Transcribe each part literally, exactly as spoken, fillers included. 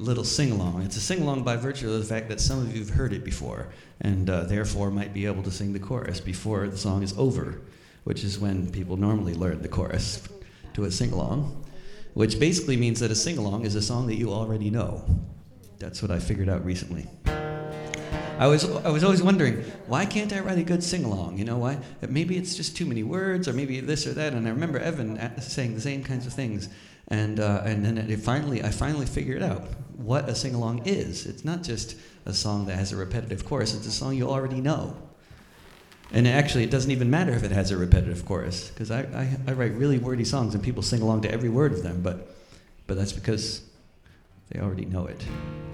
little sing-along. It's a sing-along by virtue of the fact that some of you have heard it before, and uh, therefore might be able to sing the chorus before the song is over, which is when people normally learn the chorus to a sing-along, which basically means that a sing-along is a song that you already know. That's what I figured out recently. I was I was always wondering, why can't I write a good sing-along? You know, why? Maybe it's just too many words, or maybe this or that. And I remember Evan saying the same kinds of things. And uh, and then it finally, I finally figured out what a sing-along is. It's not just a song that has a repetitive chorus. It's a song you already know. And actually, it doesn't even matter if it has a repetitive chorus, because I, I, I write really wordy songs and people sing along to every word of them, but but that's because they already know it.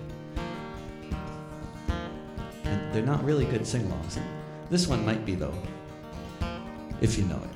And they're not really good sing-alongs. This one might be, though, if you know it.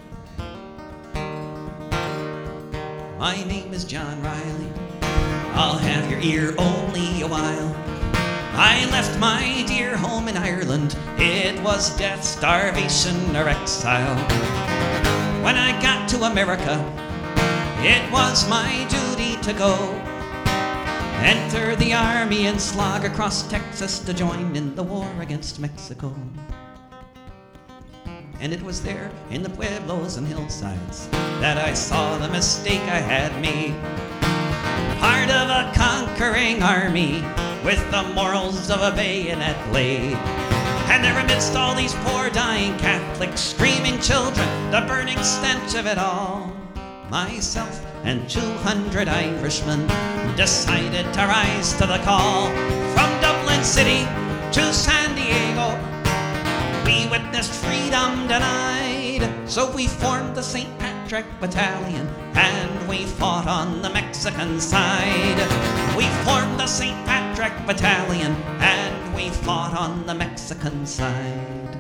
My name is John Riley. I'll have your ear only a while. I left my dear home in Ireland. It was death, starvation, or exile. When I got to America, it was my duty to go. Enter the army and slog across Texas to join in the war against Mexico. And it was there in the pueblos and hillsides that I saw the mistake I had made. Part of a conquering army with the morals of a bayonet blade. And there amidst all these poor dying Catholics, screaming children, the burning stench of it all, myself and two hundred Irishmen decided to rise to the call. From Dublin City to San Diego, we witnessed freedom denied. So we formed the Saint Patrick Battalion and we fought on the Mexican side. We formed the Saint Patrick Battalion and we fought on the Mexican side.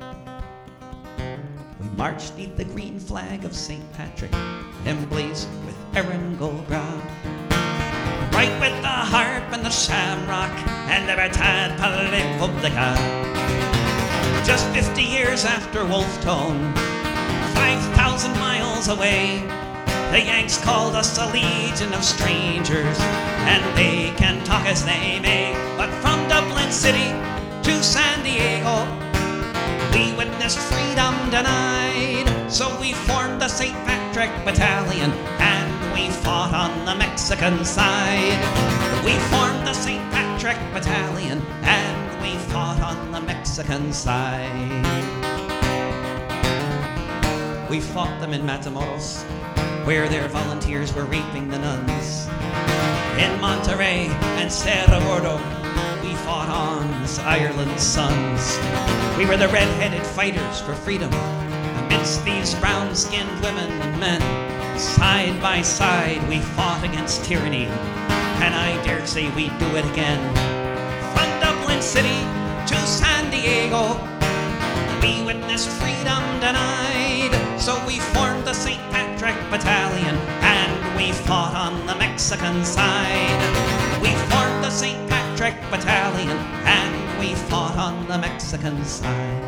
We marched neath the green flag of Saint Patrick, emblazoned with Erin go bragh. Right with the harp and the shamrock and the batad Republica. Just fifty years after Wolfe Tone, five thousand miles away, the Yanks called us a legion of strangers, and they can talk as they may. But from Dublin City to San Diego, we witnessed freedom denied. So we formed the Saint Patrick Battalion, and we fought on the Mexican side. We formed the Saint Patrick Battalion, and we fought on the Mexican side. We fought them in Matamoros, where their volunteers were raping the nuns. In Monterrey and Cerro Gordo, we fought on as Ireland's sons. We were the red-headed fighters for freedom amidst these brown-skinned women and men. Side by side, we fought against tyranny, and I dare say we'd do it again. From Dublin City to San Diego, we witnessed freedom denied. So we formed the Saint Patrick Battalion, and we fought on the Mexican side. We formed the Saint Patrick Battalion, and we fought on the Mexican side.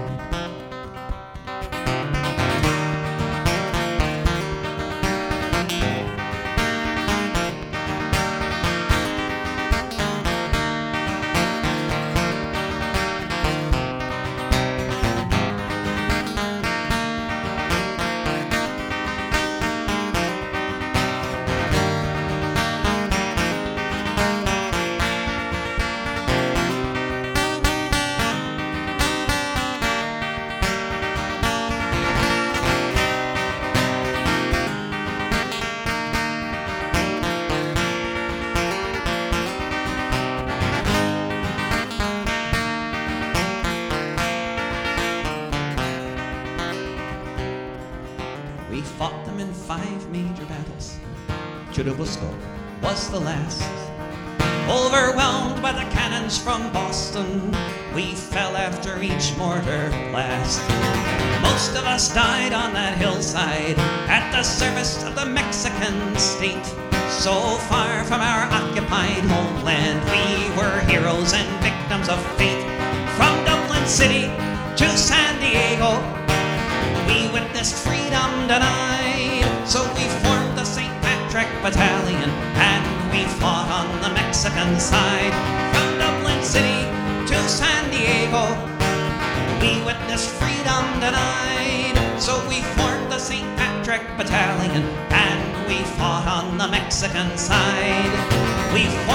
We fought them in five major battles. Churubusco was the last. Overwhelmed by the cannons from Boston, we fell after each mortar blast. Most of us died on that hillside at the service of the Mexican state. So far from our occupied homeland, we were heroes and victims of fate. From Dublin City to San Diego, we witnessed freedom denied. So we formed the Saint Patrick Battalion, and we fought on the Mexican Mexican side. From Dublin City to San Diego, we witnessed freedom denied. So we formed the Saint Patrick Battalion, and we fought on the Mexican side. We fought